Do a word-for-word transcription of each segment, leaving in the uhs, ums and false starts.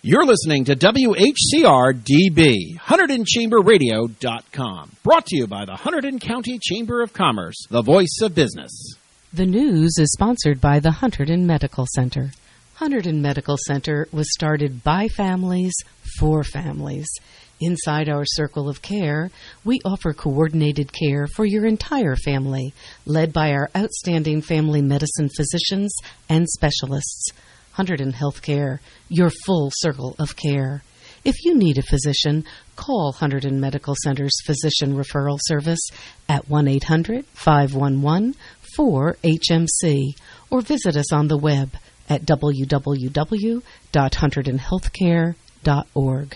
You're listening to W H C R D B, Hunterdon Chamber Radio dot com. Brought to you by the Hunterdon County Chamber of Commerce, the voice of business. The news is sponsored by the Hunterdon Medical Center. Hunterdon Medical Center was started by families for families. Inside our circle of care, we offer coordinated care for your entire family, led by our outstanding family medicine physicians and specialists. Hunterdon Healthcare, your full circle of care. If you need a physician, call Hunterdon Medical Center's Physician Referral Service at one eight hundred, five one one, four H M C or visit us on the web at w w w dot hunterdon healthcare dot org.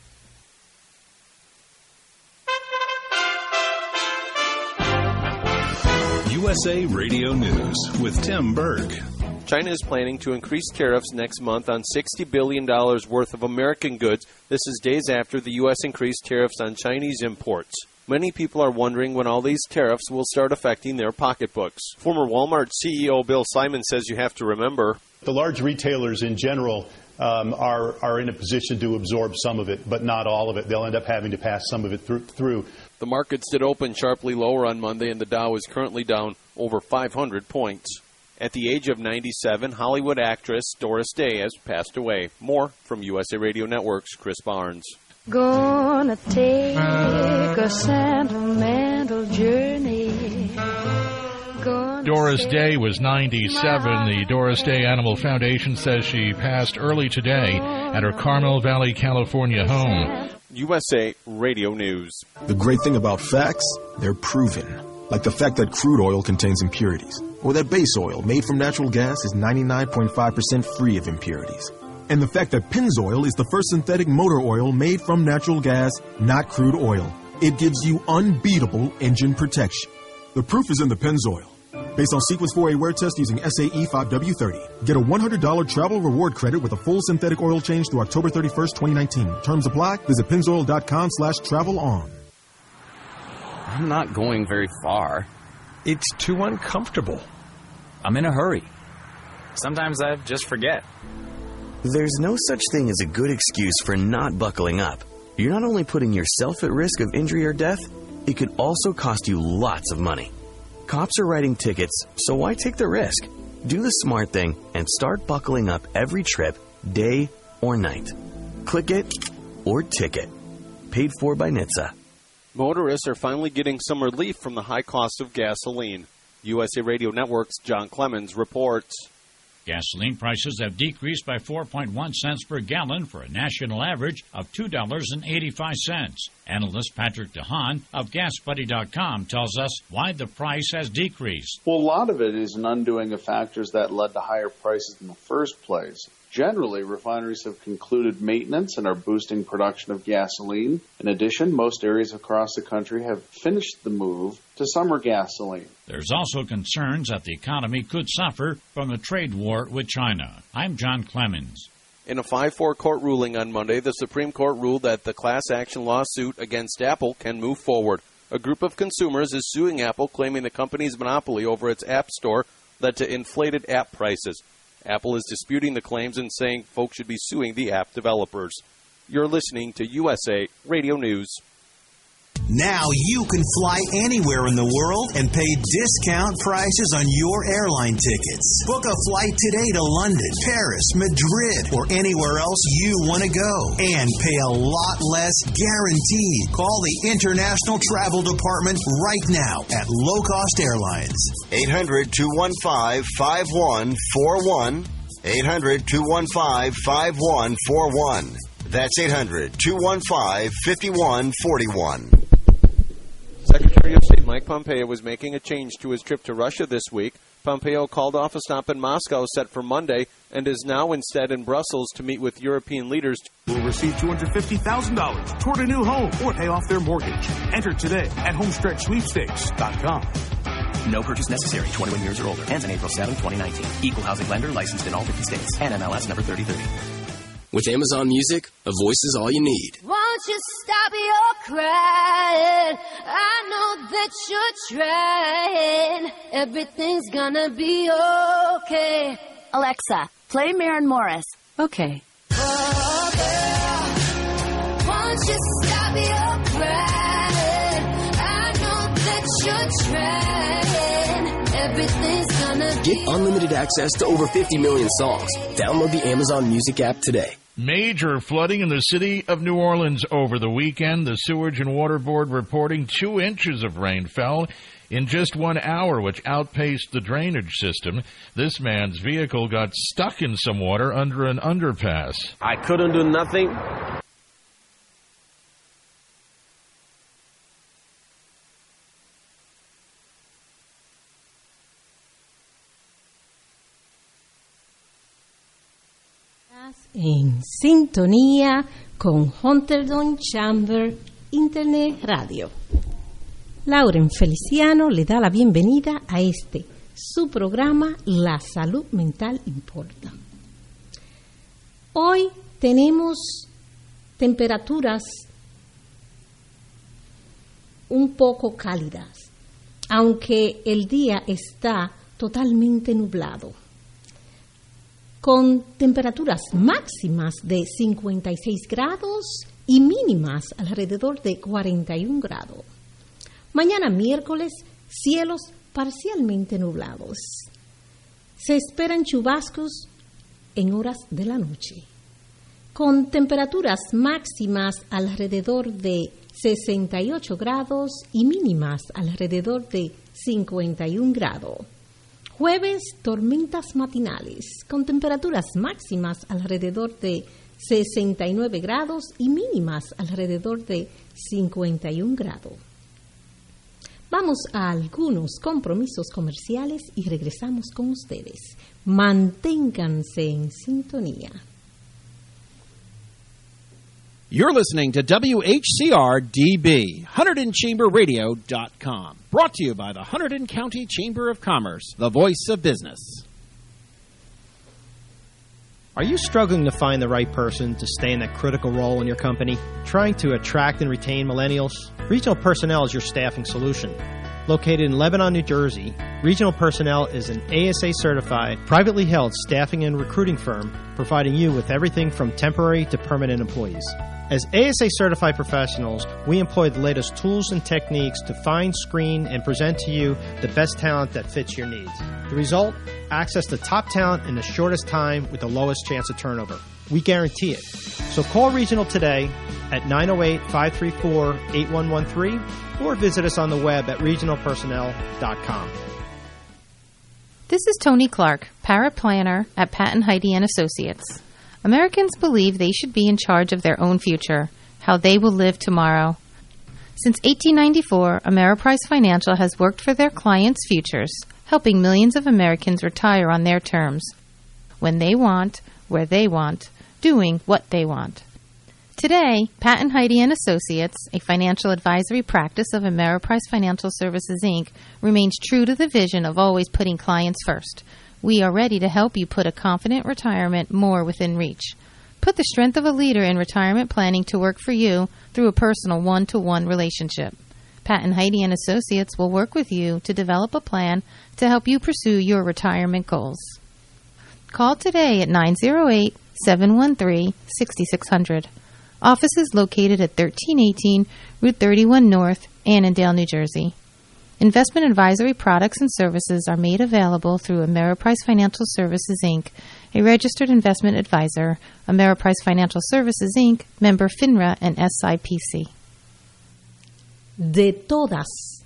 U S A Radio News with Tim Berg. China is planning to increase tariffs next month on sixty billion dollars worth of American goods. This is days after the U S increased tariffs on Chinese imports. Many people are wondering when all these tariffs will start affecting their pocketbooks. Former Walmart C E O Bill Simon says you have to remember, the large retailers in general um, are, are in a position to absorb some of it, but not all of it. They'll end up having to pass some of it through. through. The markets did open sharply lower on Monday, and the Dow is currently down over five hundred points. At the age of ninety-seven, Hollywood actress Doris Day has passed away. More from U S A Radio Network's Chris Barnes. Gonna take a sentimental journey. Gonna Doris Day was ninety-seven. The Doris Day Animal Foundation says she passed early today at her Carmel Valley, California home. U S A Radio News. The great thing about facts, they're proven. Like the fact that crude oil contains impurities, or that base oil made from natural gas is ninety-nine point five percent free of impurities. And the fact that Pennzoil is the first synthetic motor oil made from natural gas, not crude oil. It gives you unbeatable engine protection. The proof is in the Pennzoil. Based on Sequence four A wear test using S A E five W thirty. Get a one hundred dollars travel reward credit with a full synthetic oil change through October thirty-first, twenty nineteen. Terms apply. Visit pennzoil dot com slash travel on. I'm not going very far. It's too uncomfortable. I'm in a hurry. Sometimes I just forget. There's no such thing as a good excuse for not buckling up. You're not only putting yourself at risk of injury or death, it could also cost you lots of money. Cops are writing tickets, so why take the risk? Do the smart thing and start buckling up every trip, day or night. Click it or ticket. Paid for by N H T S A. Motorists are finally getting some relief from the high cost of gasoline. U S A Radio Network's John Clemens reports. Gasoline prices have decreased by four point one cents per gallon for a national average of two dollars and eighty-five cents. Analyst Patrick DeHaan of gas buddy dot com tells us why the price has decreased. Well, a lot of it is an undoing of factors that led to higher prices in the first place. Generally, refineries have concluded maintenance and are boosting production of gasoline. In addition, most areas across the country have finished the move to summer gasoline. There's also concerns that the economy could suffer from the trade war with China. I'm John Clemens. In a five four court ruling on Monday, the Supreme Court ruled that the class action lawsuit against Apple can move forward. A group of consumers is suing Apple, claiming the company's monopoly over its App Store led to inflated app prices. Apple is disputing the claims and saying folks should be suing the app developers. You're listening to U S A Radio News. Now you can fly anywhere in the world and pay discount prices on your airline tickets. Book a flight today to London, Paris, Madrid, or anywhere else you want to go. And pay a lot less guaranteed. Call the International Travel Department right now at Low Cost Airlines. eight hundred, two one five, five one four one. eight hundred, two one five, five one four one. That's eight hundred, two one five, five one four one. Secretary of State Mike Pompeo was making a change to his trip to Russia this week. Pompeo called off a stop in Moscow set for Monday and is now instead in Brussels to meet with European leaders. Will receive two hundred fifty thousand dollars toward a new home or pay off their mortgage. Enter today at homestretch sweepstakes dot com. No purchase necessary. twenty-one years or older. Ends on April seventh, twenty nineteen. Equal housing lender licensed in all fifty states. N M L S number thirty thirty. With Amazon Music, a voice is all you need. Won't you stop your crying? I know that you're trying. Everything's gonna be okay. Alexa, play Maren Morris. Okay. Oh, Won't you stop your crying? I know that you're trying. Everything's gonna Get unlimited access to over fifty million songs. Download the Amazon Music app today. Major flooding in the city of New Orleans over the weekend. The Sewage and Water Board reporting two inches of rain fell in just one hour, which outpaced the drainage system. This man's vehicle got stuck in some water under an underpass. I couldn't do nothing. En sintonía con Hunterdon Chamber Internet Radio. Lauren Feliciano le da la bienvenida a este, su programa La Salud Mental Importa. Hoy tenemos temperaturas un poco cálidas, aunque el día está totalmente nublado, con temperaturas máximas de cincuenta y seis grados y mínimas alrededor de cuarenta y un grados. Mañana miércoles, cielos parcialmente nublados. Se esperan chubascos en horas de la noche, con temperaturas máximas alrededor de sesenta y ocho grados y mínimas alrededor de cincuenta y un grados. Jueves, tormentas matinales, con temperaturas máximas alrededor de sesenta y nueve grados y mínimas alrededor de cincuenta y un grados. Vamos a algunos compromisos comerciales y regresamos con ustedes. Manténganse en sintonía. You're listening to W H C R D B, Hunterdon Chamber Radio dot com. Brought to you by the Hunterdon County Chamber of Commerce, the voice of business. Are you struggling to find the right person to stay in that critical role in your company? Trying to attract and retain millennials? Regional Personnel is your staffing solution. Located in Lebanon, New Jersey, Regional Personnel is an A S A-certified, privately held staffing and recruiting firm providing you with everything from temporary to permanent employees. As A S A-certified professionals, we employ the latest tools and techniques to find, screen, and present to you the best talent that fits your needs. The result? Access to top talent in the shortest time with the lowest chance of turnover. We guarantee it. So call Regional today at nine oh eight, five three four, eight one one three or visit us on the web at regional personnel dot com. This is Tony Clark, paraplanner at Patton Heidi and Associates. Americans believe they should be in charge of their own future, how they will live tomorrow. Since eighteen ninety-four, Ameriprise Financial has worked for their clients' futures, helping millions of Americans retire on their terms, when they want, where they want, doing what they want. Today, Patton Heidi and Associates, a financial advisory practice of Ameriprise Financial Services, Incorporated, remains true to the vision of always putting clients first. We are ready to help you put a confident retirement more within reach. Put the strength of a leader in retirement planning to work for you through a personal one-to-one relationship. Patton Heidi and Associates will work with you to develop a plan to help you pursue your retirement goals. Call today at nine oh eight, seven one three, six six zero zero. Office is located at thirteen eighteen Route thirty-one North, Annandale, New Jersey. Investment advisory products and services are made available through Ameriprise Financial Services, Incorporated, a registered investment advisor, Ameriprise Financial Services, Incorporated, member FINRA and S I P C. De todas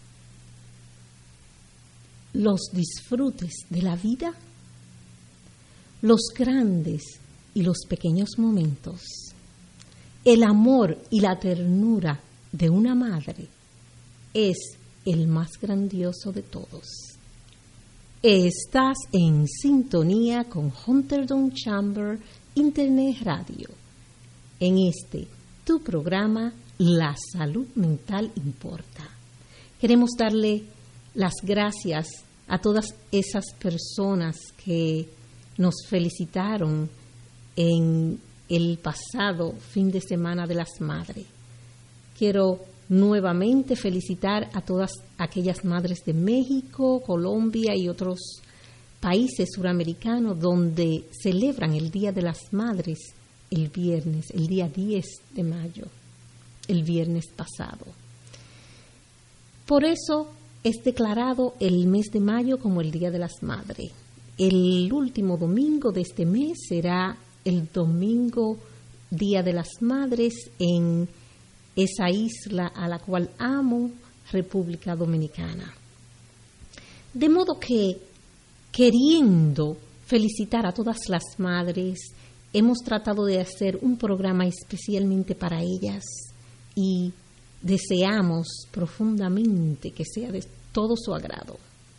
los disfrutes de la vida, los grandes y los pequeños momentos, el amor y la ternura de una madre es el más grandioso de todos. Estás en sintonía con Hunterdon Chamber Internet Radio. En este, tu programa, La Salud Mental Importa. Queremos darle las gracias a todas esas personas que nos felicitaron en el pasado fin de semana de las madres. Quiero nuevamente felicitar a todas aquellas madres de México, Colombia y otros países suramericanos donde celebran el Día de las Madres el viernes, el día diez de mayo. el viernes pasado. Por eso es declarado el mes de mayo como el Día de las Madres. El último domingo de este mes será el domingo Día de las Madres en esa isla a la cual amo, República Dominicana. De modo que, queriendo felicitar a todas las madres, hemos tratado de hacer un programa especialmente para ellas y deseamos profundamente que sea de todo su agrado.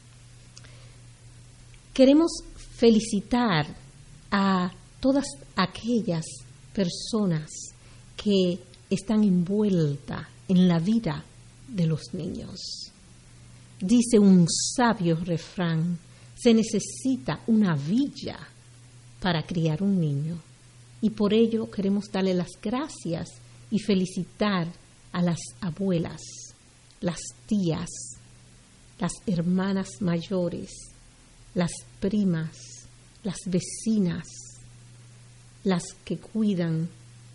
Queremos felicitar a todas aquellas personas que están envueltas en la vida de los niños. Dice un sabio refrán: se necesita una villa para criar un niño. Y por ello queremos darle las gracias y felicitar a las abuelas, las tías, las hermanas mayores, las primas, las vecinas, las que cuidan,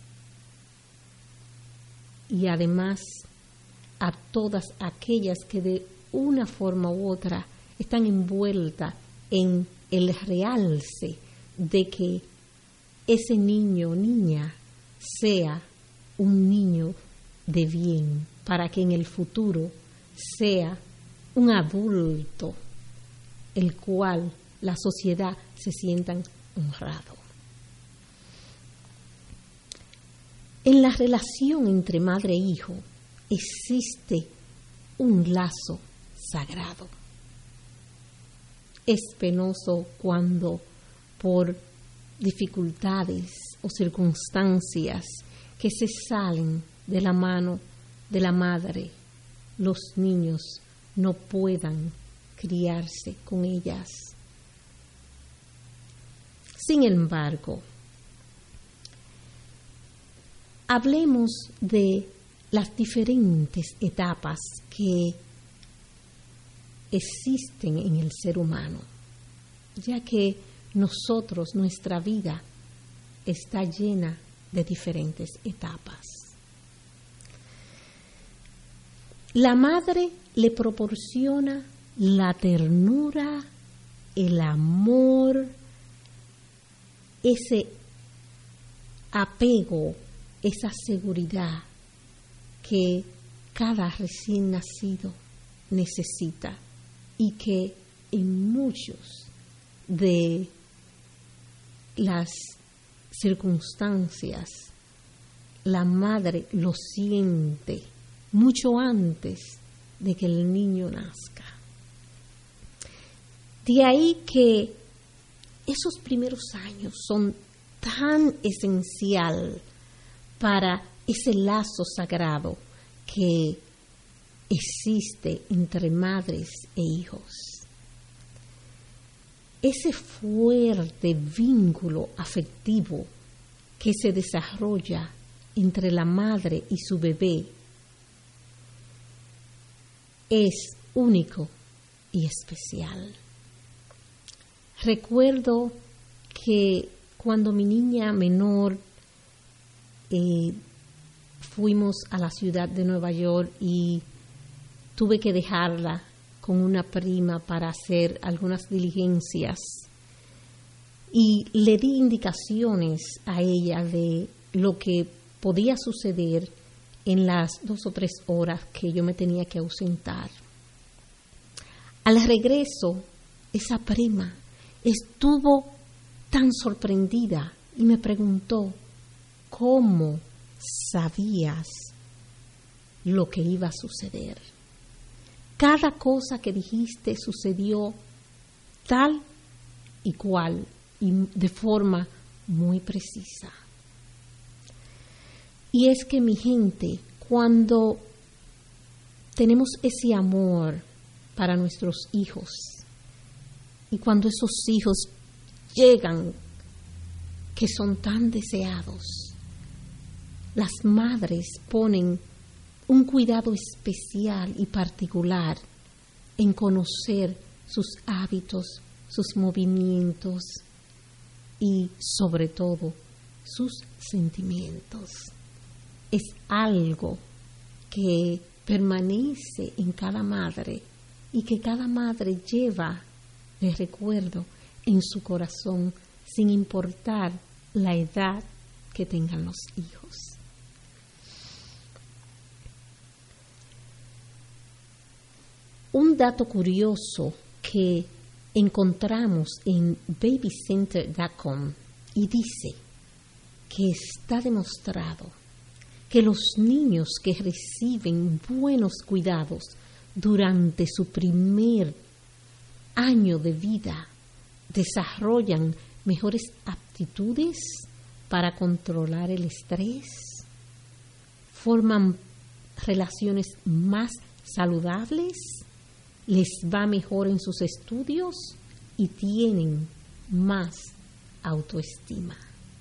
y además a todas aquellas que de una forma u otra están envueltas en el realce de que ese niño o niña sea un niño de bien, para que en el futuro sea un adulto el cual la sociedad se sienta honrado. En la relación entre madre e hijo existe un lazo sagrado. Es penoso cuando por dificultades o circunstancias que se salen de la mano de la madre, los niños no puedan criarse con ellas. Sin embargo, hablemos de las diferentes etapas que existen en el ser humano, ya que nosotros, nuestra vida está llena de diferentes etapas. La madre le proporciona la ternura, el amor, ese apego, esa seguridad que cada recién nacido necesita y que en muchos de las circunstancias la madre lo siente mucho antes de que el niño nazca. De ahí que esos primeros años son tan esencial para ese lazo sagrado que existe entre madres e hijos. Ese fuerte vínculo afectivo que se desarrolla entre la madre y su bebé es único y especial. Recuerdo que cuando mi niña menor eh, fuimos a la ciudad de Nueva York y tuve que dejarla con una prima para hacer algunas diligencias y le di indicaciones a ella de lo que podía suceder en las dos o tres horas que yo me tenía que ausentar. Al regreso, esa prima estuvo tan sorprendida y me preguntó: ¿cómo sabías lo que iba a suceder? Cada cosa que dijiste sucedió tal y cual y de forma muy precisa. Y es que, mi gente, cuando tenemos ese amor para nuestros hijos y cuando esos hijos llegan, que son tan deseados, las madres ponen un cuidado especial y particular en conocer sus hábitos, sus movimientos y, sobre todo, sus sentimientos. es algo que permanece en cada madre y que cada madre lleva de recuerdo en su corazón, sin importar la edad que tengan los hijos. Un dato curioso que encontramos en baby center punto com y dice que está demostrado que los niños que reciben buenos cuidados durante su primer año de vida desarrollan mejores aptitudes para controlar el estrés, forman relaciones más saludables, les va mejor en sus estudios y tienen más autoestima.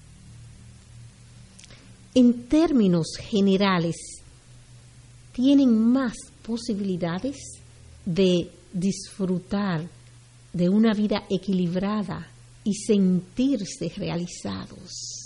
En términos generales, tienen más posibilidades de disfrutar de una vida equilibrada y sentirse realizados.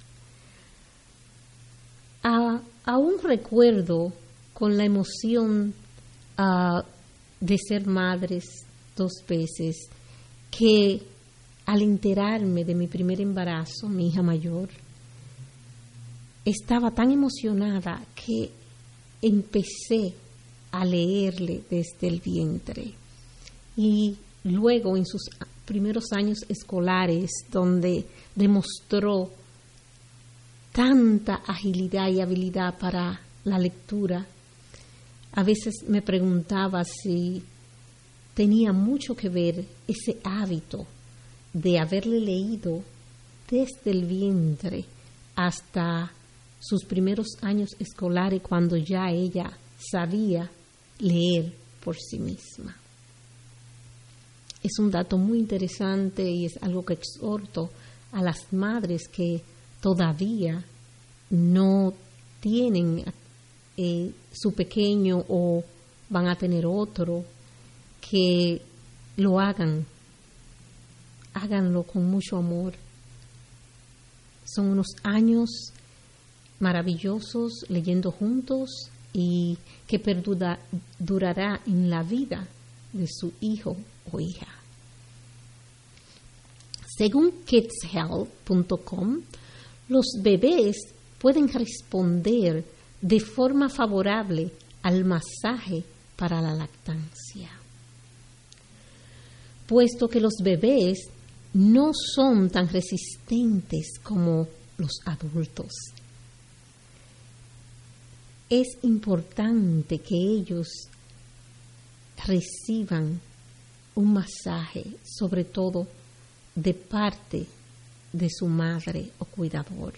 A, aún recuerdo con la emoción uh, de ser madres dos veces que al enterarme de mi primer embarazo, mi hija mayor, estaba tan emocionada que empecé a leerle desde el vientre. Y luego en sus primeros años escolares, donde demostró tanta agilidad y habilidad para la lectura, a veces me preguntaba si tenía mucho que ver ese hábito de haberle leído desde el vientre hasta sus primeros años escolares, cuando ya ella sabía leer por sí misma. Es un dato muy interesante y es algo que exhorto a las madres que todavía no tienen eh, su pequeño o van a tener otro, que lo hagan, háganlo con mucho amor. Son unos años maravillosos leyendo juntos y que perdura, durará en la vida de su hijo o hija. Según kids health punto com, los bebés pueden responder de forma favorable al masaje para la lactancia, puesto que los bebés no son tan resistentes como los adultos. Es importante que ellos reciban un masaje, sobre todo de parte de su madre o cuidador.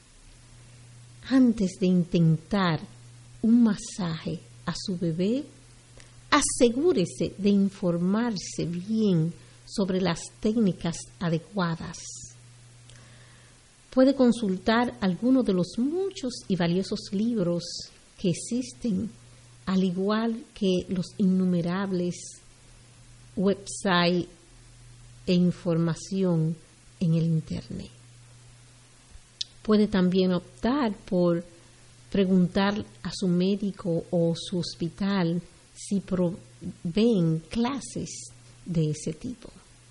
Antes de intentar un masaje a su bebé, asegúrese de informarse bien sobre las técnicas adecuadas. Puede consultar alguno de los muchos y valiosos libros que existen, al igual que los innumerables websites e información en el Internet. Puede también optar por preguntar a su médico o su hospital si proveen clases de ese tipo.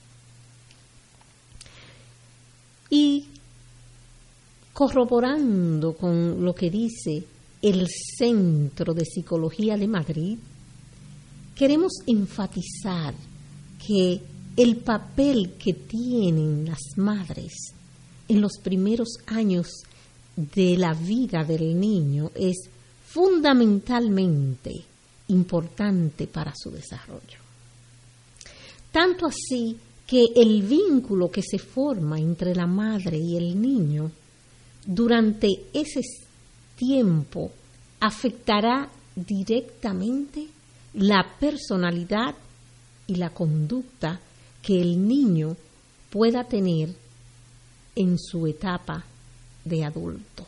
Y corroborando con lo que dice el Centro de Psicología de Madrid, queremos enfatizar que el papel que tienen las madres en los primeros años de la vida del niño es fundamentalmente importante para su desarrollo. Tanto así que el vínculo que se forma entre la madre y el niño durante ese tiempo afectará directamente la personalidad y la conducta que el niño pueda tener en su etapa de adulto.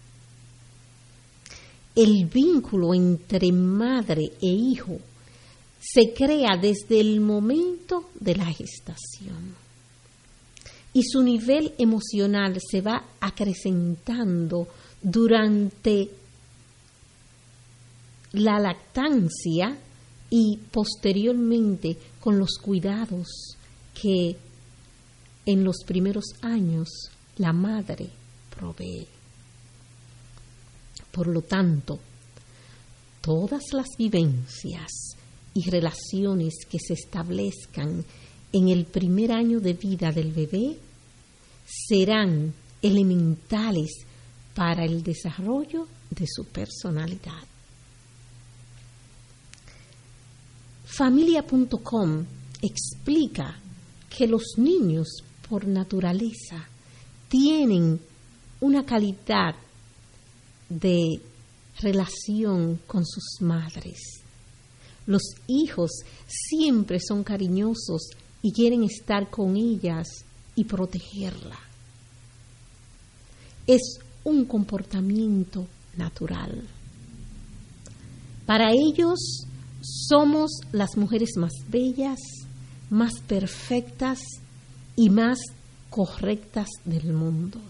El vínculo entre madre e hijo se crea desde el momento de la gestación y su nivel emocional se va acrecentando durante la lactancia y posteriormente con los cuidados que en los primeros años la madre provee. Por lo tanto, todas las vivencias y relaciones que se establezcan en el primer año de vida del bebé serán elementales para el desarrollo de su personalidad. Familia punto com explica que los niños por naturaleza tienen una calidad de relación con sus madres. Los hijos siempre son cariñosos y quieren estar con ellas y protegerla. Es un comportamiento natural. Para ellos somos las mujeres más bellas, más perfectas y más correctas del mundo.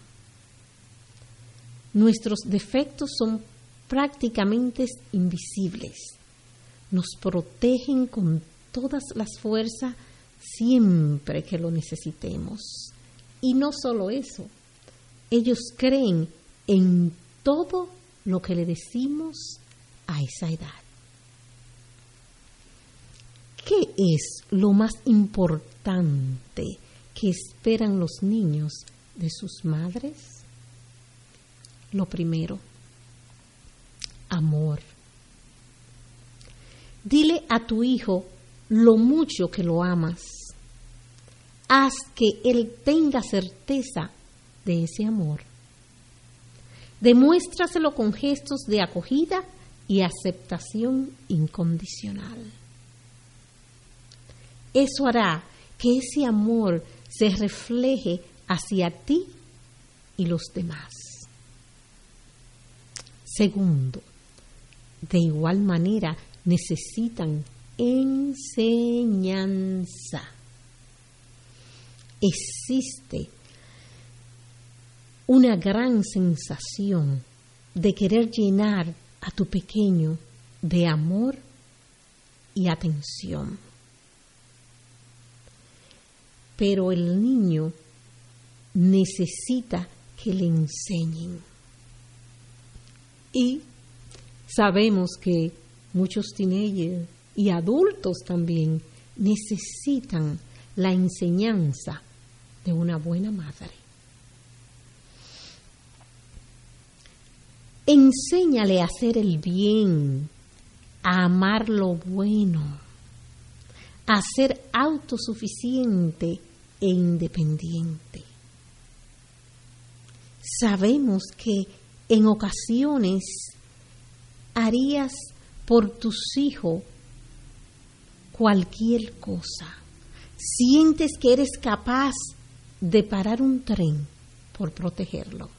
Nuestros defectos son prácticamente invisibles. Nos protegen con todas las fuerzas siempre que lo necesitemos. Y no solo eso, ellos creen en todo lo que le decimos a esa edad. ¿Qué es lo más importante que esperan los niños de sus madres? Lo primero, amor. Dile a tu hijo lo mucho que lo amas. Haz que él tenga certeza de ese amor. Demuéstraselo con gestos de acogida y aceptación incondicional. Eso hará que ese amor se refleje hacia ti y los demás. Segundo, de igual manera necesitan enseñanza. Existe una gran sensación de querer llenar a tu pequeño de amor y atención. Pero el niño necesita que le enseñen. Y sabemos que muchos teenagers y adultos también necesitan la enseñanza de una buena madre. Enséñale a hacer el bien, a amar lo bueno, a ser autosuficiente e independiente. Sabemos que en ocasiones harías por tus hijos cualquier cosa. Sientes que eres capaz de parar un tren por protegerlo.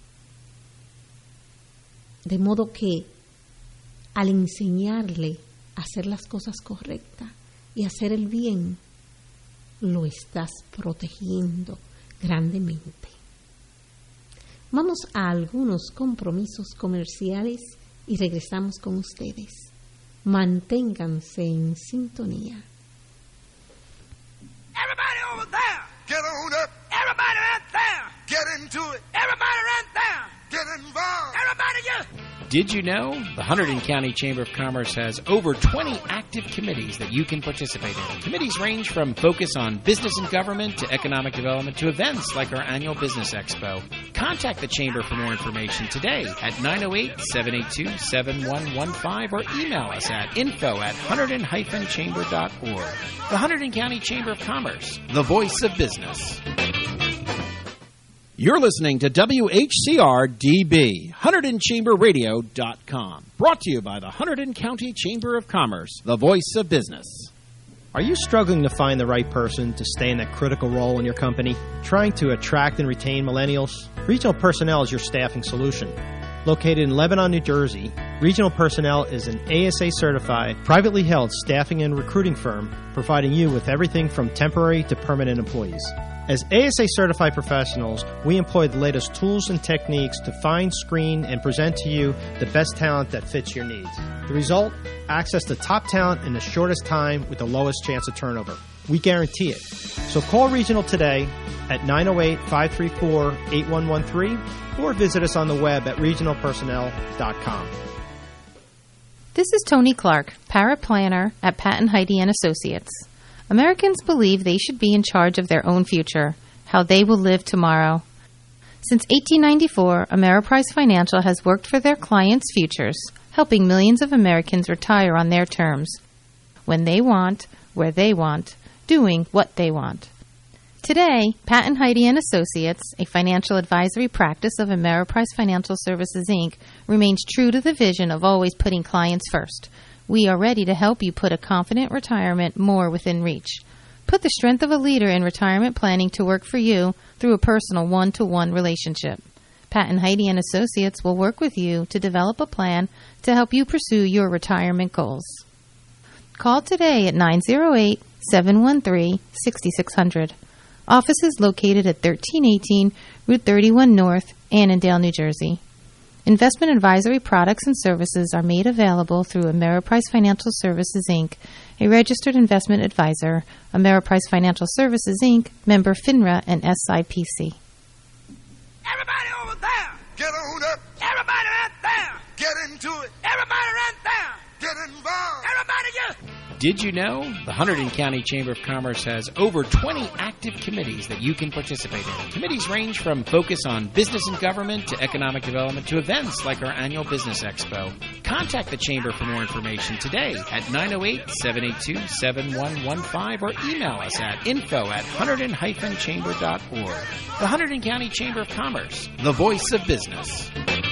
De modo que al enseñarle a hacer las cosas correctas y hacer el bien, lo estás protegiendo grandemente. Vamos a algunos compromisos comerciales y regresamos con ustedes. Manténganse en sintonía. Everybody over there, get on up. Everybody right there, get into it. Everybody right there, get involved. Everybody, yeah. Did you know the Hunterdon County Chamber of Commerce has over twenty active committees that you can participate in? Committees range from focus on business and government to economic development to events like our annual Business Expo. Contact the Chamber for more information today at nine oh eight, seven eight two, seven one one five or email us at info at hunterdon dash chamber dot org. The Hunterdon County Chamber of Commerce, the voice of business. You're listening to W H C R D B, Hunterdon Chamber Radio dot com. Brought to you by the Hunterdon County Chamber of Commerce, the voice of business. Are you struggling to find the right person to stay in that critical role in your company? Trying to attract and retain millennials? Regional Personnel is your staffing solution. Located in Lebanon, New Jersey, Regional Personnel is an A S A-certified, privately held staffing and recruiting firm providing you with everything from temporary to permanent employees. As A S A-certified professionals, we employ the latest tools and techniques to find, screen, and present to you the best talent that fits your needs. The result? Access to top talent in the shortest time with the lowest chance of turnover. We guarantee it. So call Regional today at nine oh eight, five three four, eight one one three or visit us on the web at regional personnel dot com. This is Tony Clark, paraplanner at Patton Heidi and Associates. Americans believe they should be in charge of their own future, how they will live tomorrow. Since eighteen ninety-four, Ameriprise Financial has worked for their clients' futures, helping millions of Americans retire on their terms, when they want, where they want, doing what they want. Today, Patton Heidi and Associates, a financial advisory practice of Ameriprise Financial Services, Incorporated, remains true to the vision of always putting clients first. We are ready to help you put a confident retirement more within reach. Put the strength of a leader in retirement planning to work for you through a personal one-to-one relationship. Patton Heidi and Associates will work with you to develop a plan to help you pursue your retirement goals. Call today at nine oh eight, seven one three, six six zero zero. Office is located at thirteen eighteen Route thirty-one North, Annandale, New Jersey. Investment advisory products and services are made available through Ameriprise Financial Services, Incorporated, a registered investment advisor, Ameriprise Financial Services, Incorporated, member FINRA and S I P C. Everybody over there, get on up. Everybody right there, get into it. Everybody right there, get involved. Everybody just... Did you know the Hunterdon County Chamber of Commerce has over twenty active committees that you can participate in? Committees range from focus on business and government to economic development to events like our annual Business Expo. Contact the Chamber for more information today at nine oh eight, seven eight two, seven one one five or email us at info at hunterdon dash chamber dot org. The Hunterdon County Chamber of Commerce, the voice of business.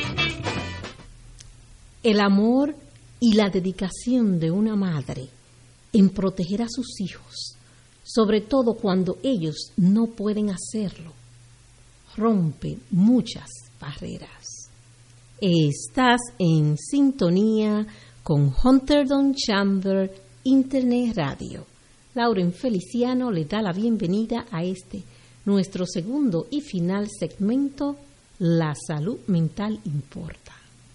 El amor y la dedicación de una madre en proteger a sus hijos, sobre todo cuando ellos no pueden hacerlo, rompe muchas barreras. Estás en sintonía con Hunterdon Chamber Internet Radio. Lauren Feliciano le da la bienvenida a este, nuestro segundo y final segmento, La salud mental importa.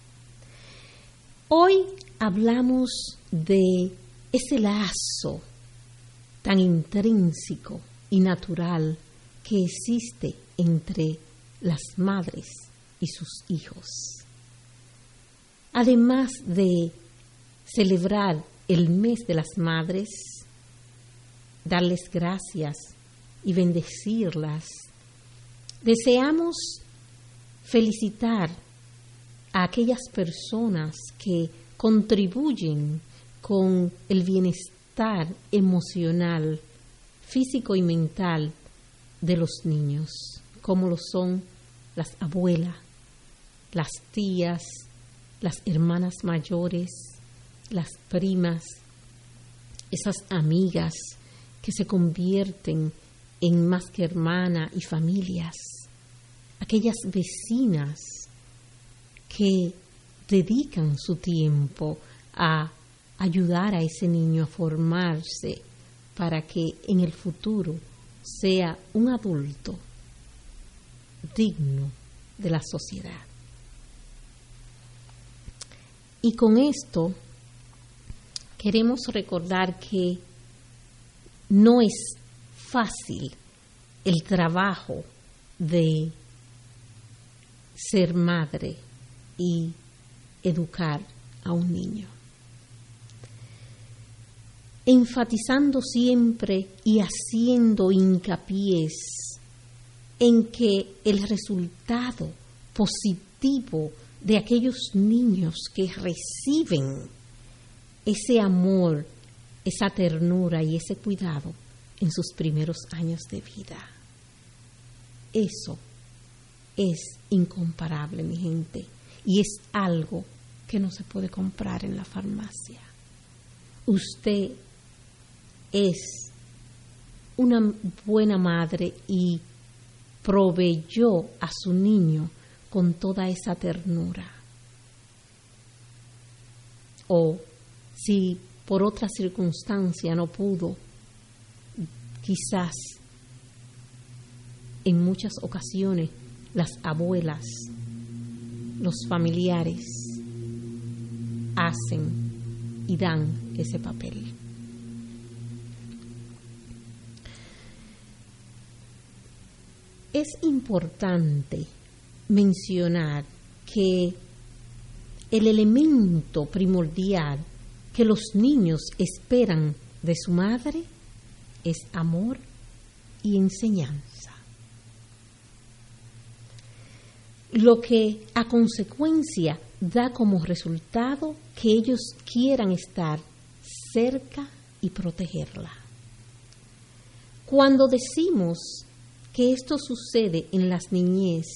Hoy hablamos de ese lazo tan intrínseco y natural que existe entre las madres y sus hijos. Además de celebrar el mes de las madres, darles gracias y bendecirlas, deseamos felicitar a aquellas personas que contribuyen con el bienestar emocional, físico y mental de los niños, como lo son las abuelas, las tías, las hermanas mayores, las primas, esas amigas que se convierten en más que hermana y familias, aquellas vecinas que dedican su tiempo a ayudar a ese niño a formarse para que en el futuro sea un adulto digno de la sociedad. Y con esto queremos recordar que no es fácil el trabajo de ser madre y educar a un niño. Enfatizando siempre y haciendo hincapié en que el resultado positivo de aquellos niños que reciben ese amor, esa ternura y ese cuidado en sus primeros años de vida. Eso es incomparable, mi gente, y es algo que no se puede comprar en la farmacia. Usted es una buena madre y proveyó a su niño con toda esa ternura. o si por otra circunstancia no pudo, quizás en muchas ocasiones las abuelas, los familiares hacen y dan ese papel. Es importante mencionar que el elemento primordial que los niños esperan de su madre es amor y enseñanza. Lo que a consecuencia da como resultado que ellos quieran estar cerca y protegerla. Cuando decimos que esto sucede en las niñez,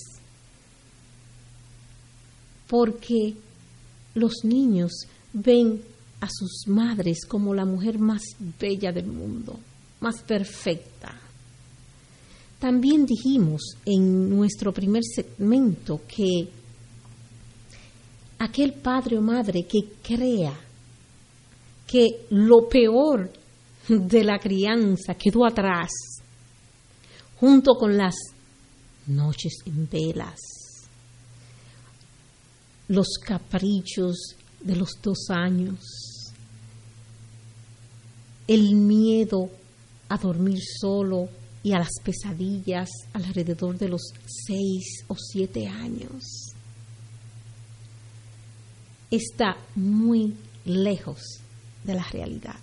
porque los niños ven a sus madres como la mujer más bella del mundo, más perfecta. También dijimos en nuestro primer segmento que aquel padre o madre que crea que lo peor de la crianza quedó atrás, junto con las noches en velas, los caprichos de los dos años, el miedo a dormir solo y a las pesadillas alrededor de los seis o siete años, está muy lejos de la realidad.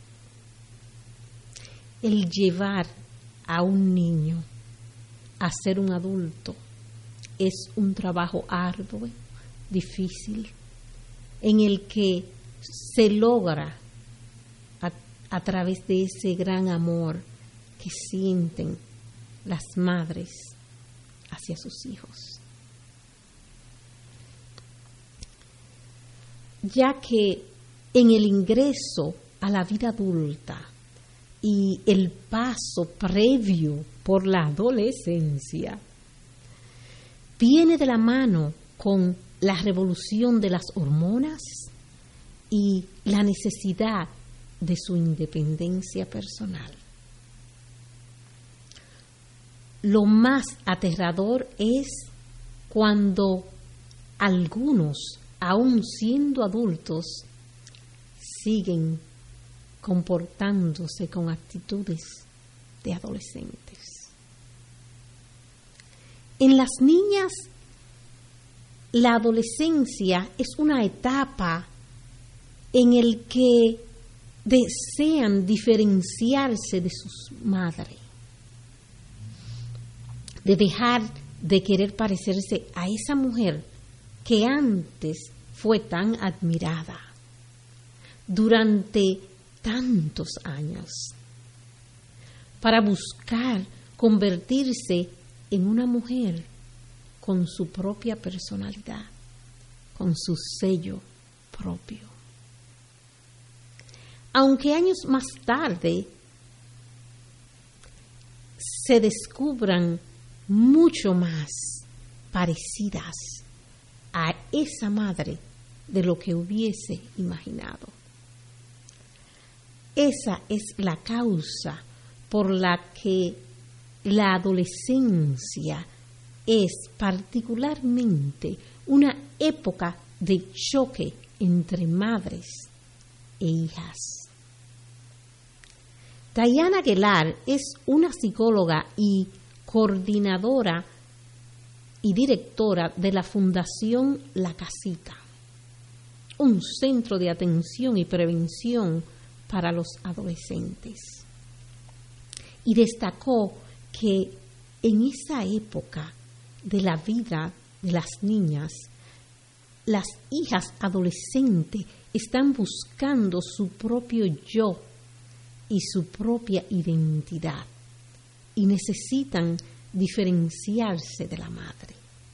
El llevar a un niño a ser un adulto es un trabajo arduo, difícil, en el que se logra a, a través de ese gran amor que sienten las madres hacia sus hijos. Ya que en el ingreso a la vida adulta y el paso previo por la adolescencia viene de la mano con la revolución de las hormonas y la necesidad de su independencia personal. Lo más aterrador es cuando algunos, aun siendo adultos, siguen comportándose con actitudes de adolescentes. En las niñas, la adolescencia es una etapa en el que desean diferenciarse de sus madres, de dejar de querer parecerse a esa mujer que antes fue tan admirada durante tantos años, para buscar convertirse en una mujer con su propia personalidad, con su sello propio. Aunque años más tarde se descubran mucho más parecidas a esa madre de lo que hubiese imaginado. Esa es la causa por la que la adolescencia es particularmente una época de choque entre madres e hijas. Diana Gellar es una psicóloga y coordinadora y directora de la Fundación La Casita, un centro de atención y prevención para los adolescentes. Y destacó que en esa época de la vida de las niñas, las hijas adolescentes están buscando su propio yo y su propia identidad y necesitan diferenciarse de la madre.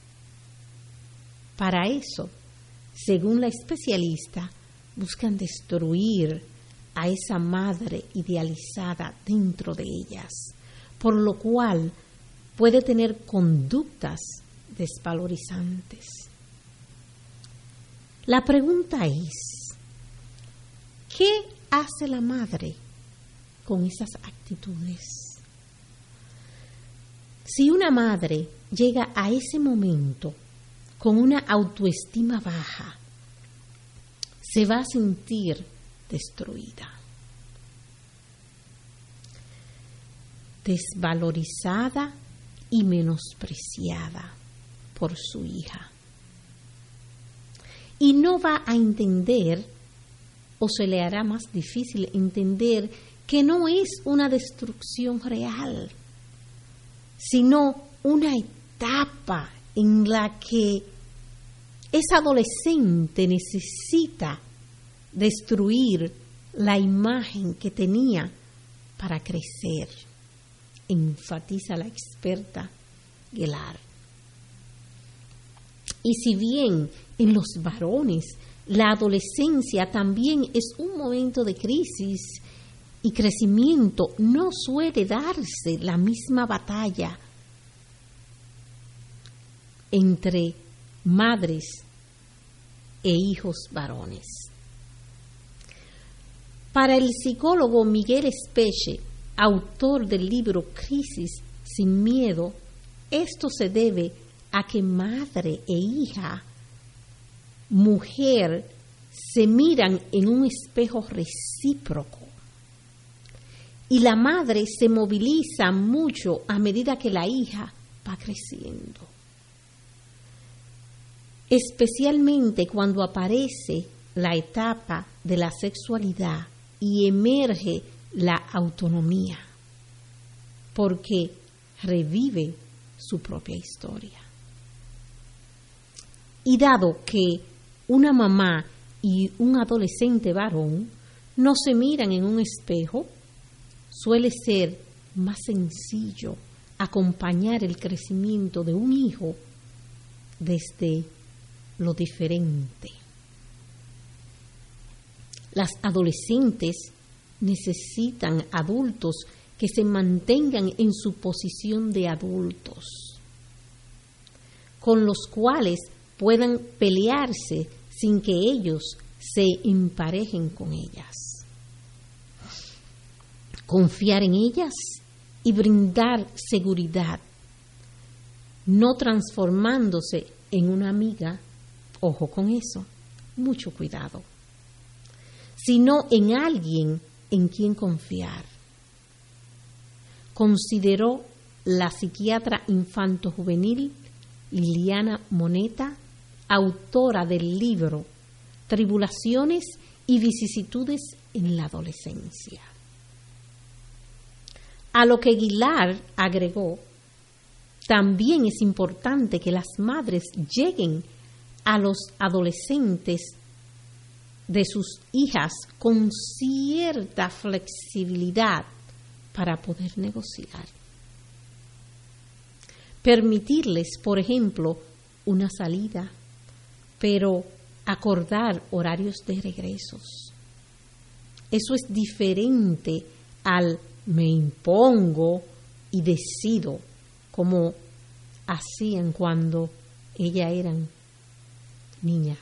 Para eso, según la especialista, buscan destruir a esa madre idealizada dentro de ellas, por lo cual puede tener conductas desvalorizantes. La pregunta es, ¿Qué hace la madre con esas actitudes? Si una madre llega a ese momento con una autoestima baja, se va a sentir destruida, desvalorizada y menospreciada por su hija. Y no va a entender, o se le hará más difícil entender, que no es una destrucción real, sino una etapa en la que esa adolescente necesita destruir la imagen que tenía para crecer, enfatiza la experta Gellar. Y si bien en los varones la adolescencia también es un momento de crisis y crecimiento, no suele darse la misma batalla entre madres e hijos varones. Para el psicólogo Miguel Espeche, autor del libro Crisis sin Miedo, esto se debe a que madre e hija, mujer, se miran en un espejo recíproco. Y la madre se moviliza mucho a medida que la hija va creciendo. Especialmente cuando aparece la etapa de la sexualidad y emerge la autonomía, porque revive su propia historia. Y dado que una mamá y un adolescente varón no se miran en un espejo, suele ser más sencillo acompañar el crecimiento de un hijo desde lo diferente. Las adolescentes necesitan adultos que se mantengan en su posición de adultos, con los cuales puedan pelearse sin que ellos se emparejen con ellas. Confiar en ellas y brindar seguridad, no transformándose en una amiga, ojo con eso, mucho cuidado, sino en alguien en quien confiar. Consideró la psiquiatra infanto-juvenil Liliana Moneta, autora del libro Tribulaciones y vicisitudes en la adolescencia. A lo que Gellar agregó, también es importante que las madres lleguen a los adolescentes de sus hijas con cierta flexibilidad para poder negociar. Permitirles, por ejemplo, una salida, pero acordar horarios de regresos. Eso es diferente al me impongo y decido, como hacían cuando ellas eran niñas.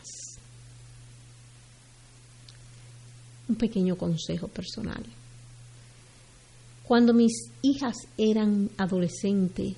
Un pequeño consejo personal. Cuando mis hijas eran adolescentes,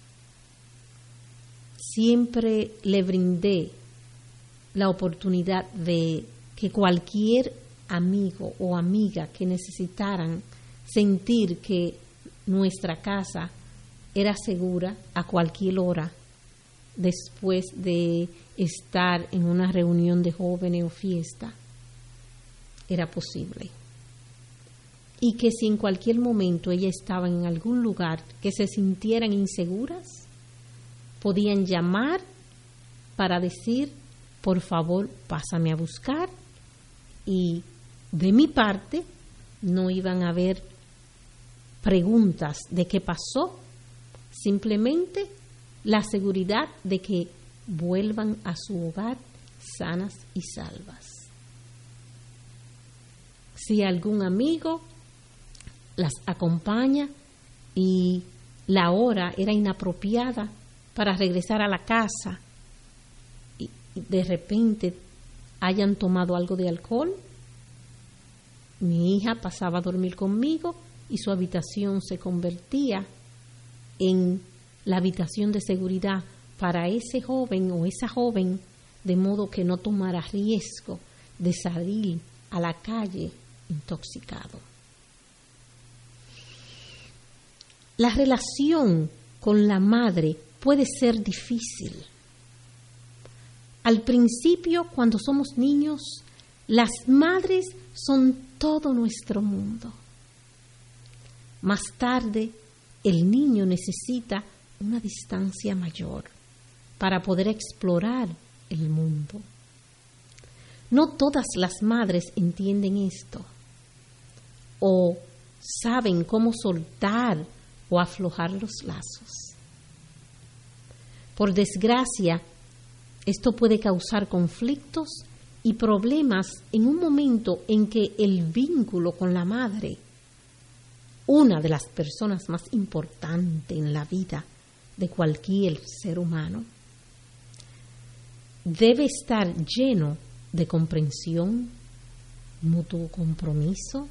siempre le brindé la oportunidad de que cualquier amigo o amiga que necesitaran sentir que nuestra casa era segura a cualquier hora después de estar en una reunión de jóvenes o fiesta, era posible. Y que si en cualquier momento ellas estaban en algún lugar que se sintieran inseguras, podían llamar para decir, por favor, pásame a buscar, y de mi parte no iban a haber preguntas de qué pasó, simplemente la seguridad de que vuelvan a su hogar sanas y salvas. Si algún amigo las acompaña y la hora era inapropiada para regresar a la casa y de repente hayan tomado algo de alcohol, Mi hija pasaba a dormir conmigo y su habitación se convertía en la habitación de seguridad para ese joven o esa joven, de modo que no tomara riesgo de salir a la calle intoxicado. La relación con la madre puede ser difícil. Al principio, cuando somos niños, las madres son todo nuestro mundo. Más tarde, el niño necesita una distancia mayor para poder explorar el mundo. No todas las madres entienden esto o saben cómo soltar o aflojar los lazos. Por desgracia, esto puede causar conflictos y problemas en un momento en que el vínculo con la madre, una de las personas más importantes en la vida de cualquier ser humano, debe estar lleno de comprensión, mutuo compromiso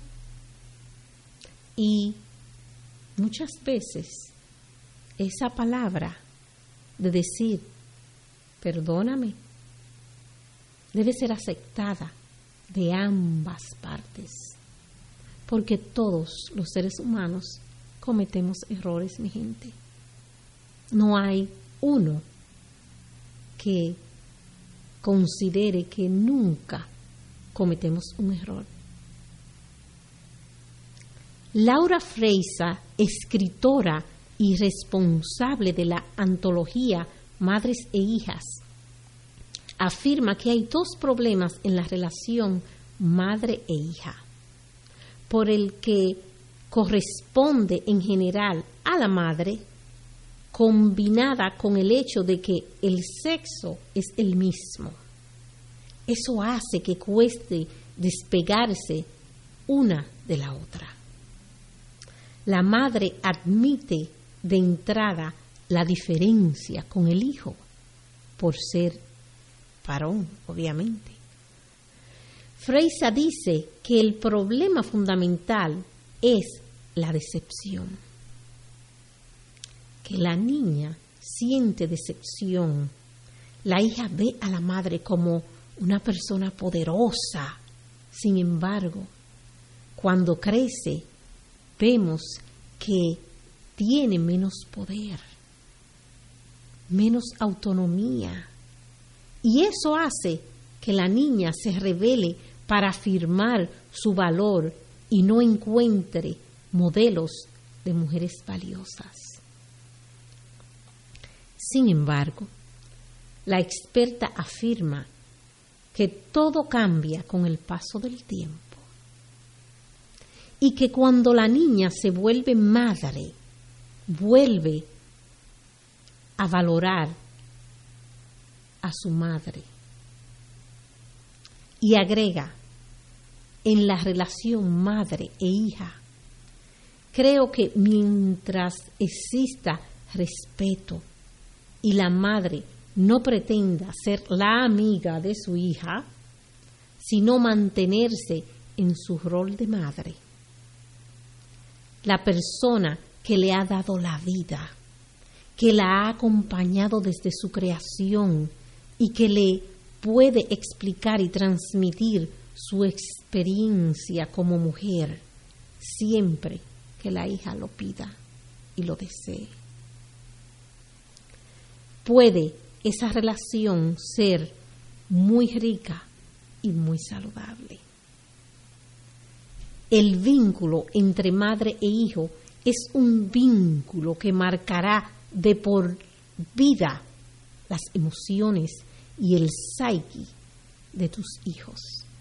y muchas veces esa palabra de decir perdóname debe ser aceptada de ambas partes, porque todos los seres humanos cometemos errores, mi gente. No hay uno que considere que nunca cometemos un error. Laura Freisa, escritora y responsable de la antología Madres e Hijas, afirma que hay dos problemas en la relación madre e hija, por el que corresponde en general a la madre, combinada con el hecho de que el sexo es el mismo. Eso hace que cueste despegarse una de la otra. La madre admite de entrada la diferencia con el hijo, por ser varón, obviamente. Freisa dice que el problema fundamental es la decepción. Que la niña siente decepción. La hija ve a la madre como una persona poderosa. Sin embargo, cuando crece, vemos que tiene menos poder, menos autonomía. Y eso hace que la niña se revele para afirmar su valor y no encuentre modelos de mujeres valiosas. Sin embargo, la experta afirma que todo cambia con el paso del tiempo y que cuando la niña se vuelve madre, vuelve a valorar a su madre. Y agrega, en la relación madre e hija, creo que mientras exista respeto y la madre no pretenda ser la amiga de su hija, sino mantenerse en su rol de madre, la persona que le ha dado la vida, que la ha acompañado desde su creación y que le puede explicar y transmitir su experiencia como mujer, siempre que la hija lo pida y lo desee. Puede esa relación ser muy rica y muy saludable. El vínculo entre madre e hijo es un vínculo que marcará de por vida las emociones y el psique de tus hijos.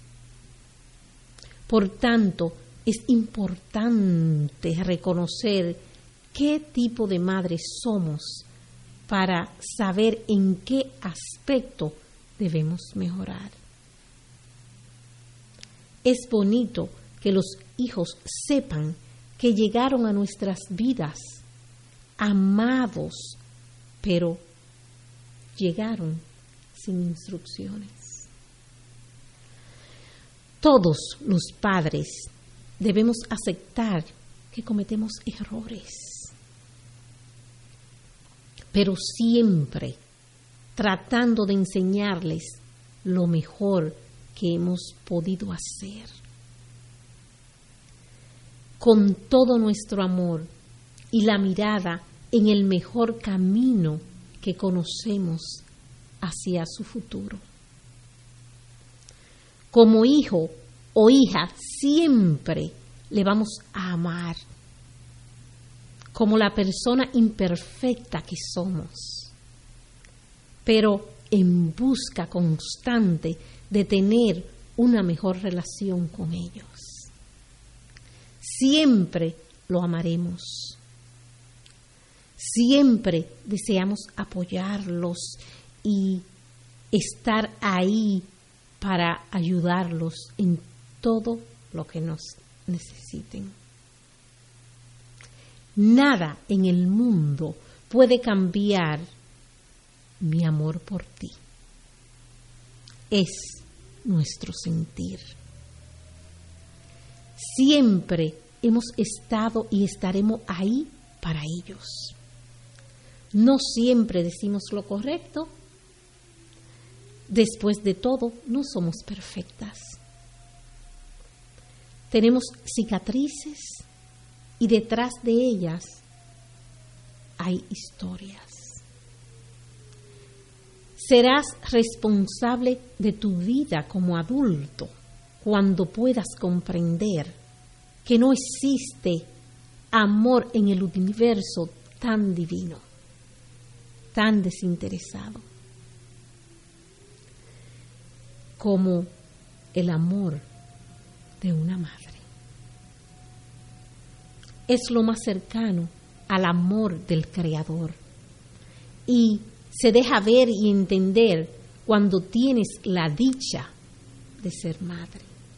Por tanto, es importante reconocer qué tipo de madre somos para saber en qué aspecto debemos mejorar. Es bonito que los hijos sepan que llegaron a nuestras vidas amados, pero llegaron sin instrucciones. Todos los padres debemos aceptar que cometemos errores, pero siempre tratando de enseñarles lo mejor que hemos podido hacer. Con todo nuestro amor y la mirada en el mejor camino que conocemos hacia su futuro. Como hijo o hija, siempre le vamos a amar como la persona imperfecta que somos, pero en busca constante de tener una mejor relación con ellos. Siempre lo amaremos. Siempre deseamos apoyarlos y estar ahí para ayudarlos en todo lo que nos necesiten. Nada en el mundo puede cambiar mi amor por ti. Es nuestro sentir. Siempre hemos estado y estaremos ahí para ellos. No siempre decimos lo correcto. Después de todo, no somos perfectas. Tenemos cicatrices y detrás de ellas hay historias. Serás responsable de tu vida como adulto cuando puedas comprender que no existe amor en el universo tan divino, tan desinteresado, como el amor de una madre. Es lo más cercano al amor del Creador y se deja ver y entender cuando tienes la dicha de ser madre.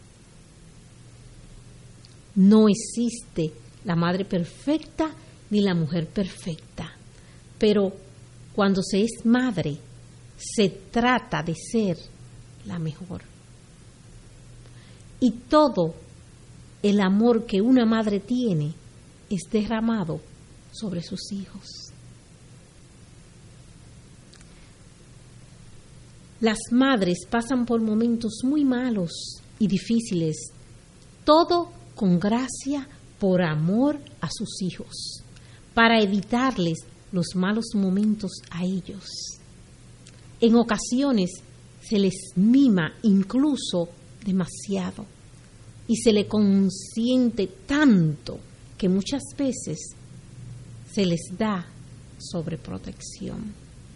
No existe la madre perfecta ni la mujer perfecta, pero cuando se es madre, se trata de ser la mejor. Y todo el amor que una madre tiene es derramado sobre sus hijos. Las madres pasan por momentos muy malos y difíciles, todo con gracia por amor a sus hijos, para evitarles los malos momentos a ellos. En ocasiones se les mima incluso demasiado y se le consiente tanto que muchas veces se les da sobreprotección.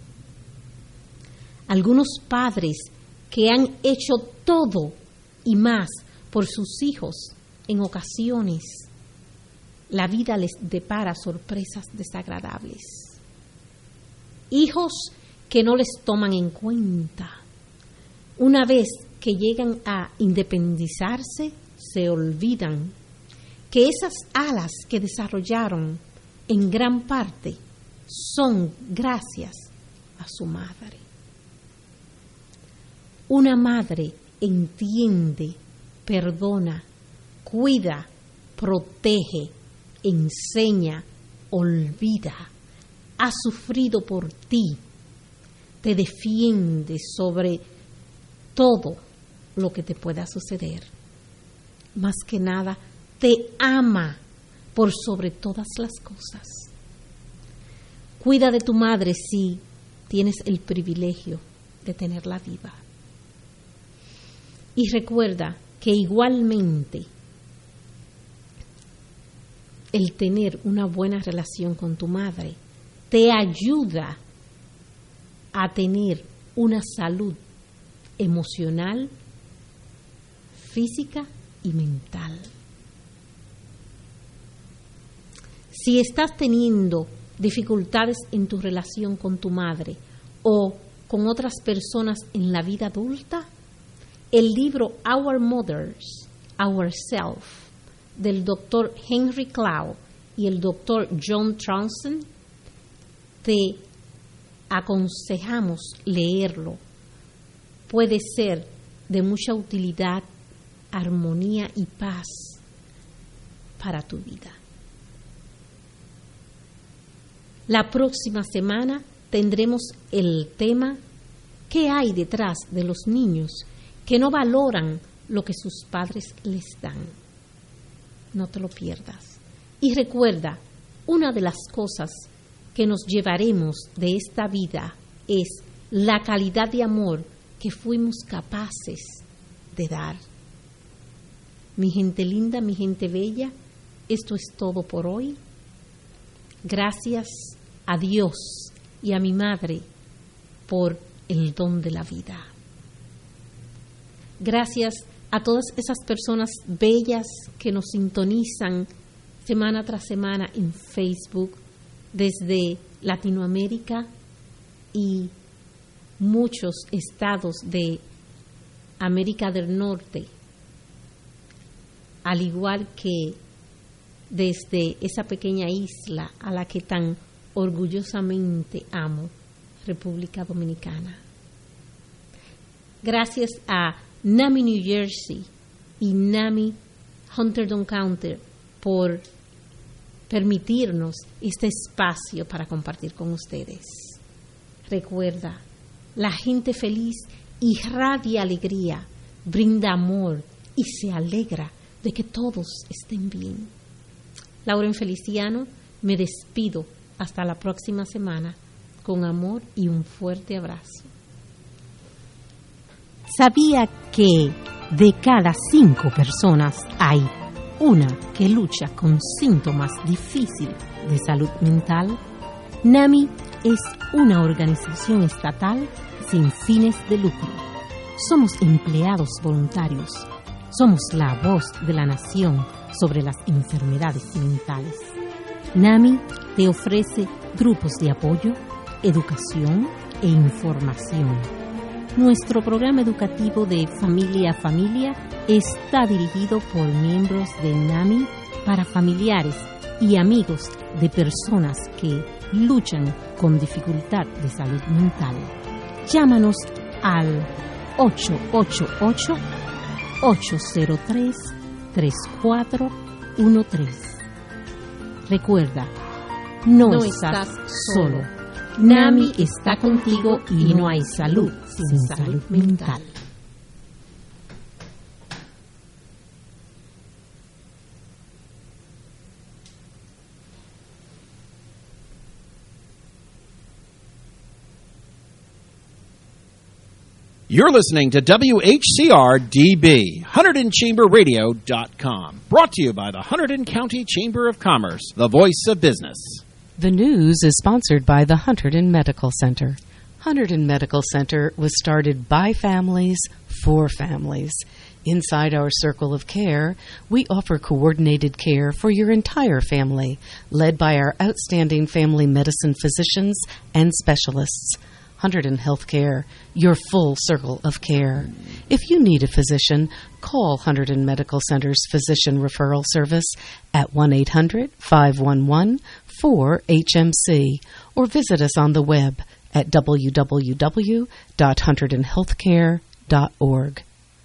Algunos padres que han hecho todo y más por sus hijos, en ocasiones la vida les depara sorpresas desagradables. Hijos que no les toman en cuenta. Una vez que llegan a independizarse, se olvidan que esas alas que desarrollaron en gran parte son gracias a su madre. Una madre entiende, perdona, cuida, protege, enseña, olvida, ha sufrido por ti, te defiende sobre todo lo que te pueda suceder. Más que nada, te ama por sobre todas las cosas. Cuida de tu madre si tienes el privilegio de tenerla viva. Y recuerda que igualmente el tener una buena relación con tu madre te ayuda a tener una salud emocional, física y mental. Si estás teniendo dificultades en tu relación con tu madre o con otras personas en la vida adulta, el libro Our Mothers, Ourself, del doctor Henry Cloud y el doctor John Townsend, te aconsejamos leerlo. Puede ser de mucha utilidad, armonía y paz para tu vida. La próxima semana tendremos el tema ¿qué hay detrás de los niños que no valoran lo que sus padres les dan? No te lo pierdas. Y recuerda, una de las cosas que nos llevaremos de esta vida es la calidad de amor que fuimos capaces de dar. Mi gente linda, mi gente bella, esto es todo por hoy. Gracias a Dios y a mi madre por el don de la vida. Gracias a todas esas personas bellas que nos sintonizan semana tras semana en Facebook desde Latinoamérica y muchos estados de América del Norte, al igual que desde esa pequeña isla a la que tan orgullosamente amo, República Dominicana. Gracias a NAMI New Jersey y NAMI Hunterdon County por permitirnos este espacio para compartir con ustedes. Recuerda, la gente feliz irradia alegría, brinda amor y se alegra de que todos estén bien. Lauren Feliciano, me despido hasta la próxima semana con amor y un fuerte abrazo. ¿Sabía que de cada cinco personas hay una que lucha con síntomas difíciles de salud mental? NAMI es una organización estatal sin fines de lucro. Somos empleados voluntarios. Somos la voz de la nación sobre las enfermedades mentales. NAMI te ofrece grupos de apoyo, educación e información. Nuestro programa educativo de Familia a Familia está dirigido por miembros de NAMI para familiares y amigos de personas que luchan con dificultad de salud mental. Llámanos al ocho ocho ocho, ocho cero tres, tres cuatro uno tres. Recuerda, no, no estás, estás solo. solo. NAMI está contigo y no hay salud sin salud mental. You're listening to W H C R D B, Hunterdon Chamber Radio dot com. Brought to you by the Hunterdon County Chamber of Commerce, the voice of business. The news is sponsored by the Hunterdon Medical Center. Hunterdon Medical Center was started by families for families. Inside our circle of care, we offer coordinated care for your entire family, led by our outstanding family medicine physicians and specialists. Hunterdon Healthcare, your full circle of care. If you need a physician, call Hunterdon Medical Center's Physician Referral Service at one eight hundred, five one one, four H M C or visit us on the web at w w w dot hunterdon healthcare dot org.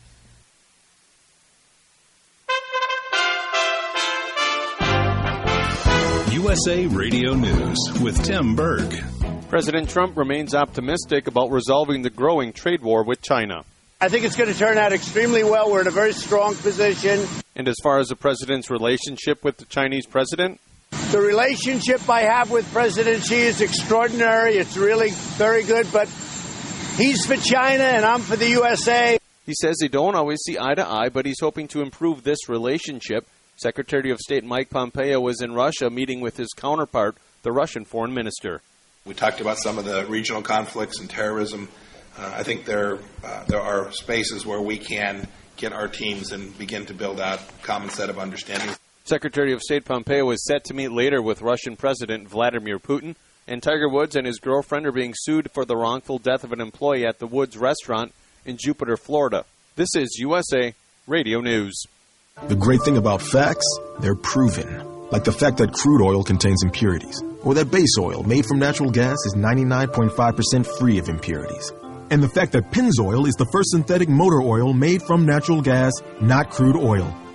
U S A Radio News with Tim Berg. President Trump remains optimistic about resolving the growing trade war with China. I think it's going to turn out extremely well. We're in a very strong position. And as far as the president's relationship with the Chinese president? The relationship I have with President Xi is extraordinary. It's really very good, but he's for China and I'm for the U S A. He says they don't always see eye to eye, but he's hoping to improve this relationship. Secretary of State Mike Pompeo was in Russia meeting with his counterpart, the Russian foreign minister. We talked about some of the regional conflicts and terrorism. Uh, I think there uh, there are spaces where we can get our teams and begin to build out a common set of understanding. Secretary of State Pompeo is set to meet later with Russian President Vladimir Putin, and Tiger Woods and his girlfriend are being sued for the wrongful death of an employee at the Woods restaurant in Jupiter, Florida. This is U S A Radio News. The great thing about facts, they're proven. Like the fact that crude oil contains impurities, or that base oil made from natural gas is ninety-nine point five percent free of impurities. And the fact that Pennzoil is the first synthetic motor oil made from natural gas, not crude oil.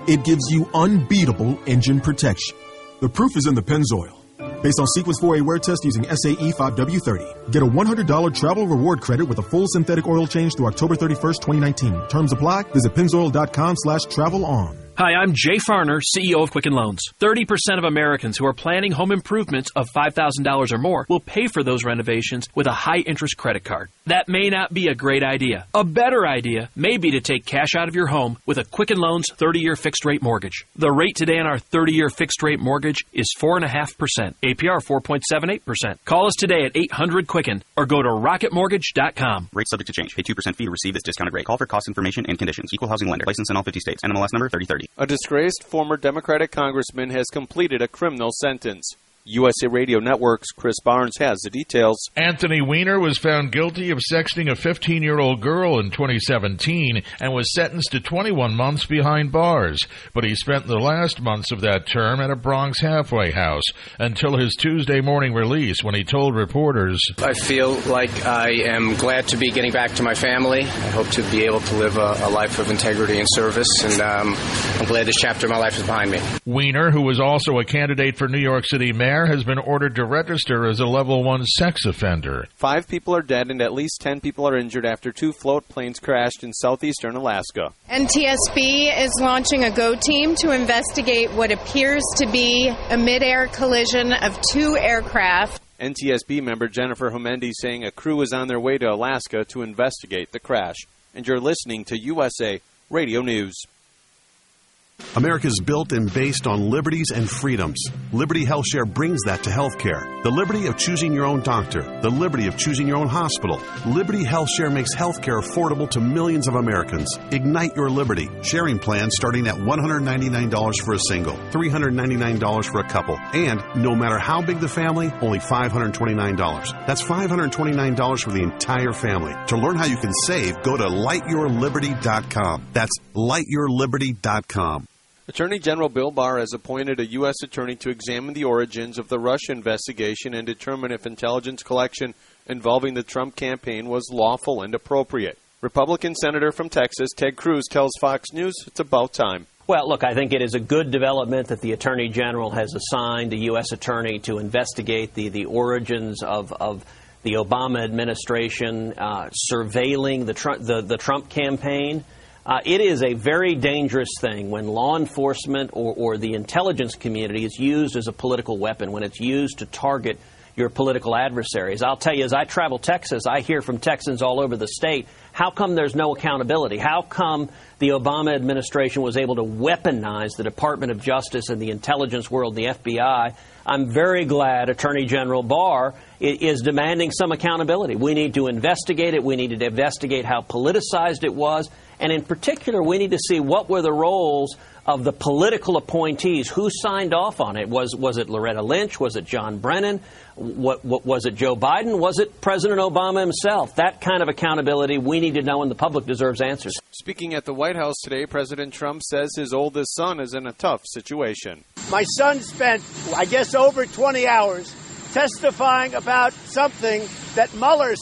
It gives you unbeatable engine protection. The proof is in the Pennzoil. Based on Sequence four A wear test using S A E five W thirty. Get a one hundred dollars travel reward credit with a full synthetic oil change through October thirty-first, twenty nineteen. Terms apply. Visit Pennzoil.com slash travel on. Hi, I'm Jay Farner, C E O of Quicken Loans. thirty percent of Americans who are planning home improvements of five thousand dollars or more will pay for those renovations with a high-interest credit card. That may not be a great idea. A better idea may be to take cash out of your home with a Quicken Loans thirty-year fixed-rate mortgage. The rate today on our thirty-year fixed-rate mortgage is four point five percent. A P R four point seven eight percent. Call us today at eight hundred Quicken or go to rocket mortgage dot com. Rate subject to change. Pay two percent fee to receive this discounted rate. Call for cost information and conditions. Equal housing lender. License in all fifty states. N M L S number thirty thirty. A disgraced former Democratic congressman has completed a criminal sentence. U S A Radio Network's Chris Barnes has the details. Anthony Weiner was found guilty of sexting a fifteen-year-old girl in twenty seventeen and was sentenced to twenty-one months behind bars. But he spent the last months of that term at a Bronx halfway house until his Tuesday morning release when he told reporters, I feel like I am glad to be getting back to my family. I hope to be able to live a, a life of integrity and service, and um, I'm glad this chapter of my life is behind me. Weiner, who was also a candidate for New York City mayor, has been ordered to register as a level one sex offender. Five people are dead and at least ten people are injured after two float planes crashed in southeastern Alaska. N T S B is launching a GO team to investigate what appears to be a mid-air collision of two aircraft. N T S B member Jennifer Homendi saying a crew is on their way to Alaska to investigate the crash. And you're listening to U S A Radio News. America's built and based on liberties and freedoms. Liberty HealthShare brings that to healthcare. The liberty of choosing your own doctor. The liberty of choosing your own hospital. Liberty HealthShare makes healthcare affordable to millions of Americans. Ignite your liberty. Sharing plans starting at one hundred ninety-nine dollars for a single, three hundred ninety-nine dollars for a couple, and no matter how big the family, only five hundred twenty-nine dollars. That's five hundred twenty-nine dollars for the entire family. To learn how you can save, go to light your liberty dot com. That's light your liberty dot com. Attorney General Bill Barr has appointed a U S attorney to examine the origins of the Russia investigation and determine if intelligence collection involving the Trump campaign was lawful and appropriate. Republican Senator from Texas, Ted Cruz, tells Fox News it's about time. Well, look, I think it is a good development that the Attorney General has assigned a U S attorney to investigate the, the origins of, of the Obama administration uh, surveilling the, Trump, the, the Trump campaign. Uh, it is a very dangerous thing when law enforcement or, or the intelligence community is used as a political weapon, when it's used to target your political adversaries. I'll tell you, as I travel Texas, I hear from Texans all over the state, how come there's no accountability? How come the Obama administration was able to weaponize the Department of Justice and the intelligence world, the F B I? I'm very glad Attorney General Barr is demanding some accountability. We need to investigate it. We need to investigate how politicized it was. And in particular, we need to see what were the roles of the political appointees. Who signed off on it? Was was it Loretta Lynch? Was it John Brennan? What, what was it Joe Biden? Was it President Obama himself? That kind of accountability we need to know, and the public deserves answers. Speaking at the White House today, President Trump says his oldest son is in a tough situation. My son spent, I guess, over twenty hours testifying about something that Mueller